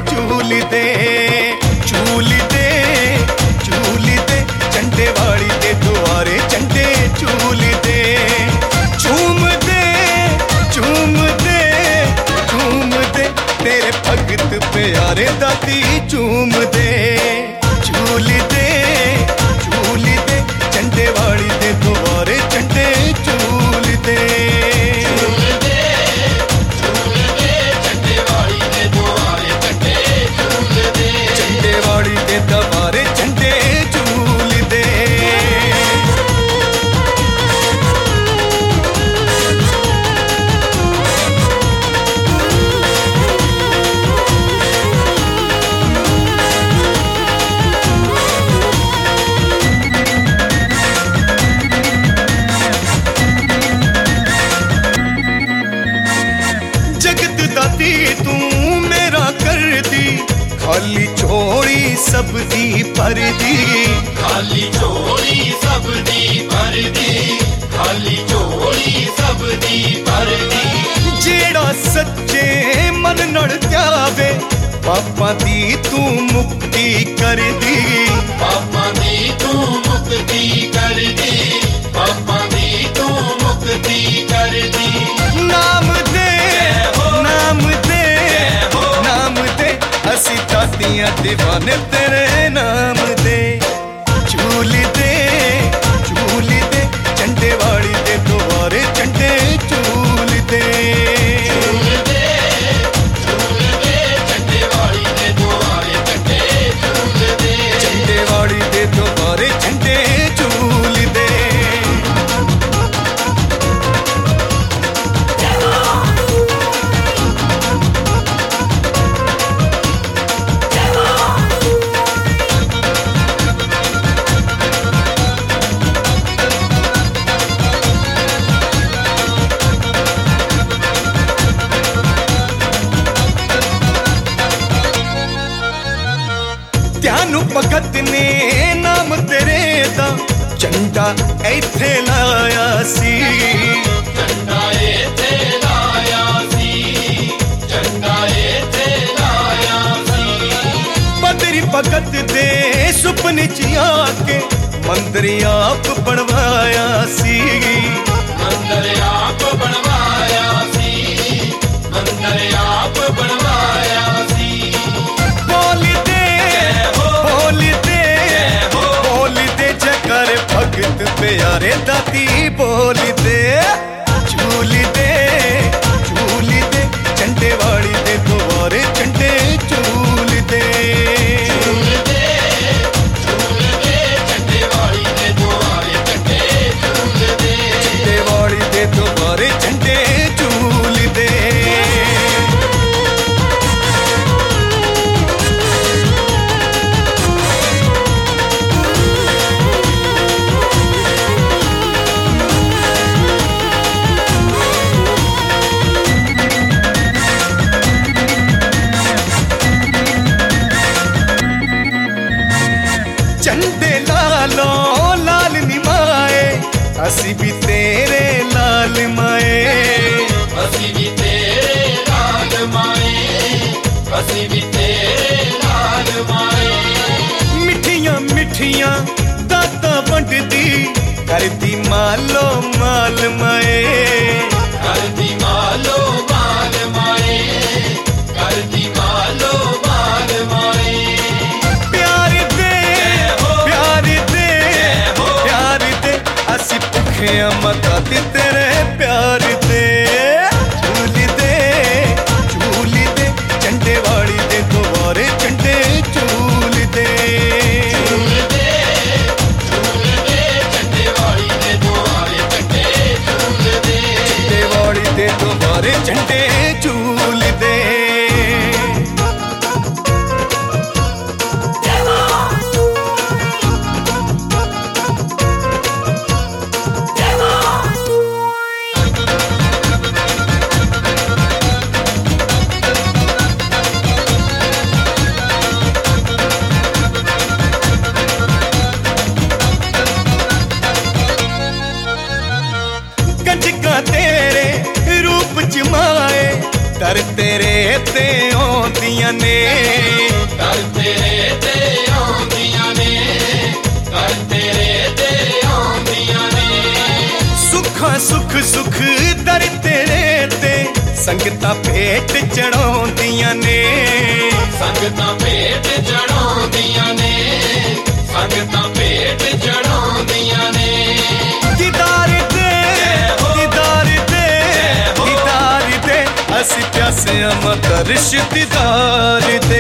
झूलदे झूलदे झूलदे झंडे वाली दे दुआरे झंडे झूलदे झूमदे झूमदे झूमदे तेरे भगत प्यारे दाती झूमदे झूलदे झूलदे झंडे वाली दे दुआरे झंडे झूलदे दवारे झंडे झूलदे जगत दाती तू मेरा कर दी खाली झोली सब दी भर दी खाली झोली सब दी भर दी खाली झोली सब दी भर दी जेड़ा सच्चे मन नड़ त्यावे पापा दी तू मुक्ति कर दी पापा दी तू मुक्ति कर दी पापा दी तू मुक्ति कर दी नाम दे नाम दे नाम दे असी दातियां दीवाने तेरे नाम दे झूलदे झूलदे झंडे वाली दे दुआरे झंडे झूलदे झूलदे झूलदे झंडे वाली दे दुआरे झंडे झूलदे झंडे वाली दे दुआरे झंडे झूलदे त्यानू भगत ने नाम तेरे दा झंडा इत्थे लाया सी झंडा इत्थे लाया सी झंडा इत्थे लाया सी बदरी भगत दे सुपने च आके मंदिर आप बनवाया सी मंदिर आप बनवाया सी मंदिर आप बनवाया सी जकर भगत प्यारे दाती बोलदे झूलदे झूलदे झंडे वाली दे दुआरे झंडे झूलदे झूलदे झूलदे झंडे वाली दे दुआरे झंडे झूलदे झंडे वाली दे दुआरे झंडे झूलदे झंडे लालो लाल निमाए असी भी तेरे लाल माए असी भी तेरे लाल माए असी भी तेरे लाल माए मिठियां मिठियां दाता वंडदी करदी मालो माल माए करदी मालो माल माए करदी मालो माल माए प्यार दे असी भुखे मता तेरे प्यार दे झूलदे झूलदे झंडे वाली दे दुआरे झंडे झूलदे झूलदे झूलदे झंडे वाली दे दुआरे झंडे झूलदे कर तेरे ते आंदियां ने, कर तेरे ते आंदियां ने। सुखा सुख सुख दर तेरे ते संगतां भेंट चढ़ाउंदियां ने, संगतां भेंट चढ़ाउंदियां ने, संगतां भेंट चढ़ाउंदियां ने। दीदार दे दीदार दे दीदार दे, असी प्यासे अमा दर्श दीदार दे।